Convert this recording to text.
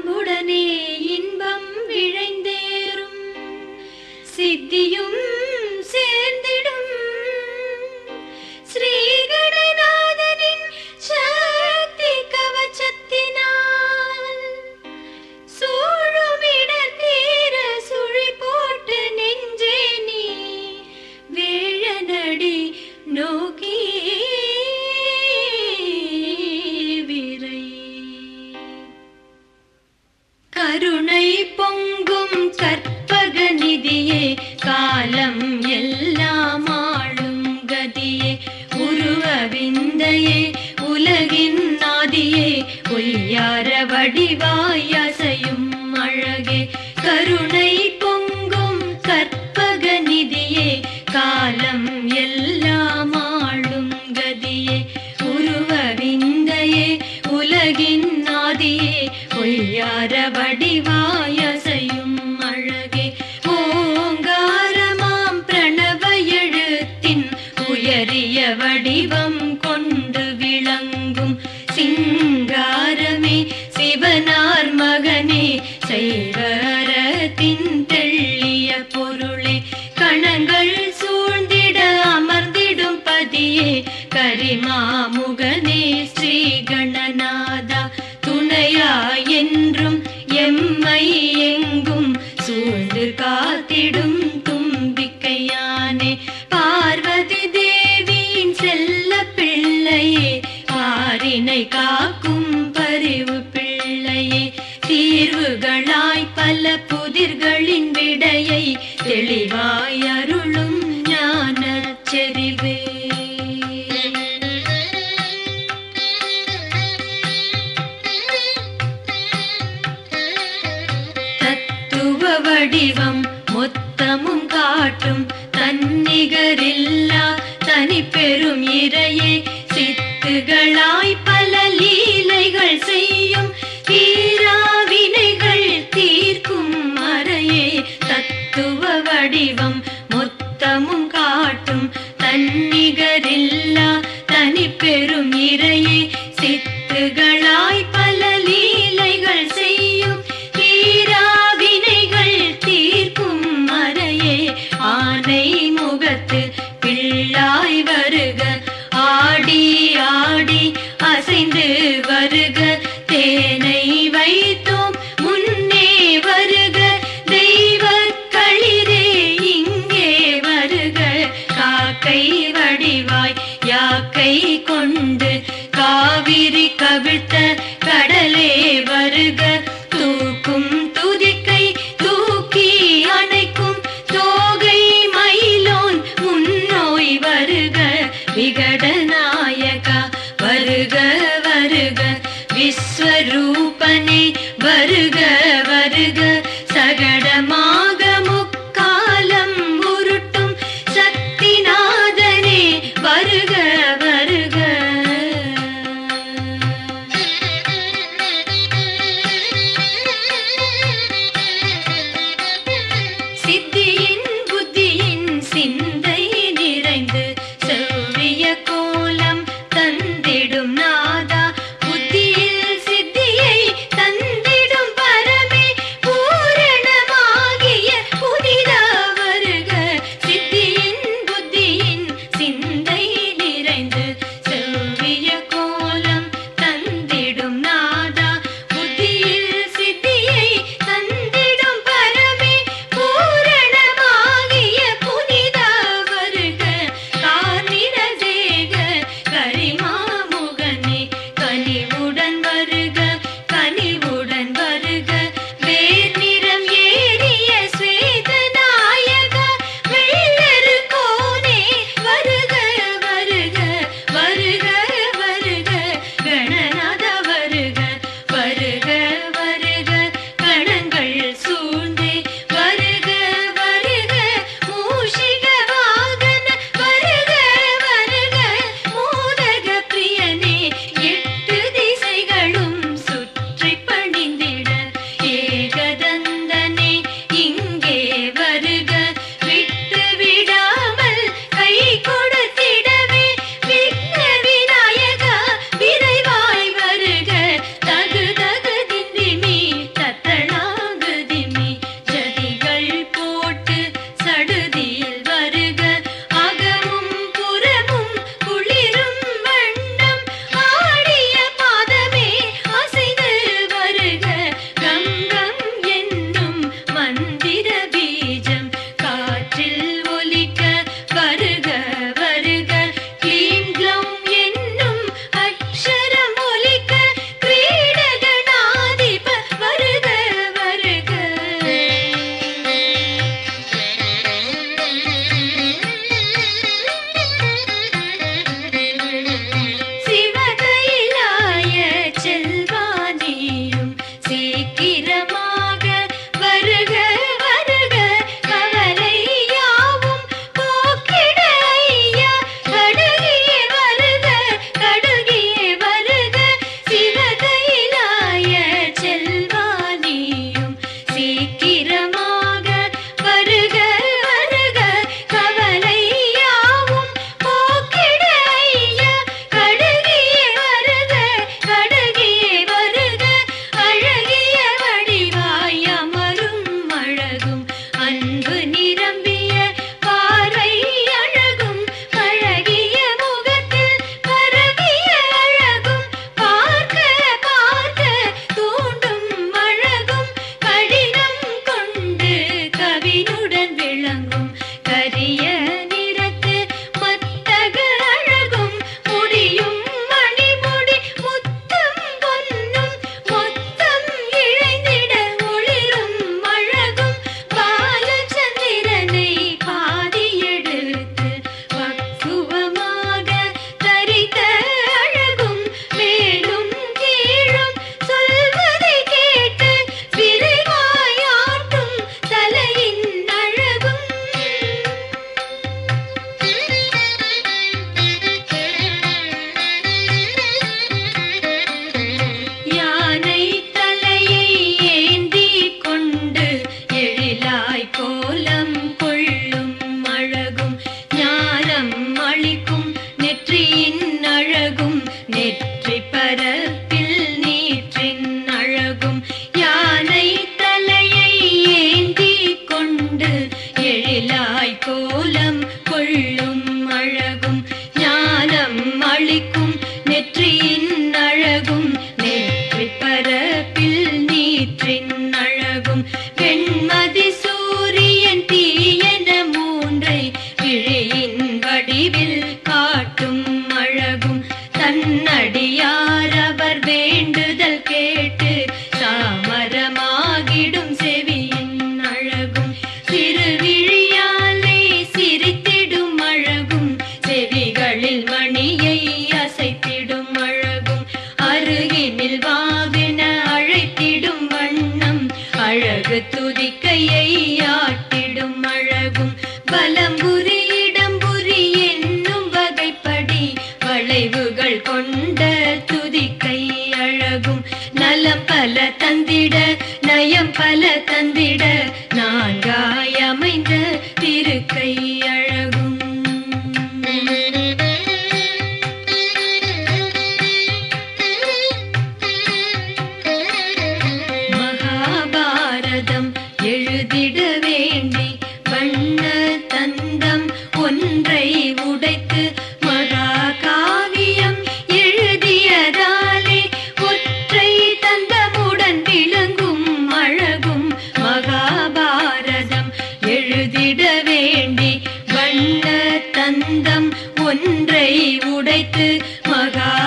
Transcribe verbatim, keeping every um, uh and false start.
அன்புடனே இன்பம் விழைந்தேறும் சித்தியும் சேர்ந்திடும் ஸ்ரீகணநாதனின் சக்தி கவசத்தினால் சூழுமிடர் தீர சுழி போட்டு நெஞ்சே நீ வேழநடி நோக்கி விரை. கருணை பொங்கும் கற்பக நிதியே காலம் எல்லாம் ஆளும் கதியே உருவ விந்தையே உலகின் நாதியே ஒய்யார வடிவாய் அசையும் அழகே. கருணை பொங்கும் கற்பக நிதியே காலம் எல்லாம் ஆளும் கதியே உருவ விந்தையே உலகின் நாதியே ஒய்யார வடிவாய் அசையும் அழகே. ஓங்காரமாம் பிரணவ எழுத்தின் உயரிய வடிவம் கொண்டு விளங்கும் சிங்காரமே சிவனார் மகனே சைவரத்தின் தெள்ளிய பொருளே. கணங்கள் சூழ்ந்திட அமர்ந்திடும் பதியே கரிமாமுகனே ஸ்ரீ கணநாதா துணையா என்றும் எம்மை எங்கும் சூழ்ந்து காத்திடும் தும்பிக்கையானே. பார்வதி தேவியின் செல்ல பிள்ளையே பாரினை காக்கும் பரிவு பிள்ளையே தீர்வுகளாய் பல புதிர்களின் விடையை தெளிவாய் அருளும் ஞான செறிவே. தத்துவ வடிவம் மொத்தமும் காட்டும் தன்னிகரில்லா தனி பெரும் இறையே சித்துகளாய் பல லீலைகள் செய்யும் தீராவினைகள் தீர்க்கும் மறையே. தத்துவ வடிவம் மொத்தமும் காட்டும் தன்னிகரில்லா தனி பெரும் இறையே சித்துகளாய் பல லீலைகள் செய்யும் தீராவினைகள் தீர்க்கும் மறையே. ஆனை முகத்து பிள்ளாய் வருக ஆடி ஆடி அசைந்து வருக தேனை வைத்தோம் முன்னே வருக தெய்வ களிரே இங்கே வருக. காக்கை வடிவாய் யாக்கை கொண்டு காவிரி கவிழ்த்த கடலே வருக. தூக்கும் துதிக்கை தூக்கி அணைக்கும் தோகை மயிலோன் முன்னோய் வருக. விகடநாயகா வருக வருக விஸ்வரூபனே வருக வருக. சகடமாக முக்காலம் உருட்டும் சக்திநாதனே வருக வருக. சித்தியின் புத்தியின் சிந்தை நிறைந்து செவ்விய கோலம் தந்திடும் நாதா புத்தியில் சித்தியை தந்திடும் பரமே பூரணமாகிய அழகு துதிக்கையை ஆட்டிடும் அழகும் பலம்புரி இடம்புரி என்னும் வகைப்படி வளைவுகள் கொண்ட துதிக்கை அழகும் நலம் பல தந்திட நயம் பல தந்திட நான்காய் அமைந்த திருக்கை அழகும் மகாபாரதம் எழுதிட வேண்டி வண்ண தந்தம் ஒன்றை உடைத்து மகாகாவியம் எழுதியதாலே ஒற்றை தந்தமுடன் விளங்கும் அழகும் மகாபாரதம் எழுதிட வேண்டி வண்ண தந்தம் ஒன்றை உடைத்து மகா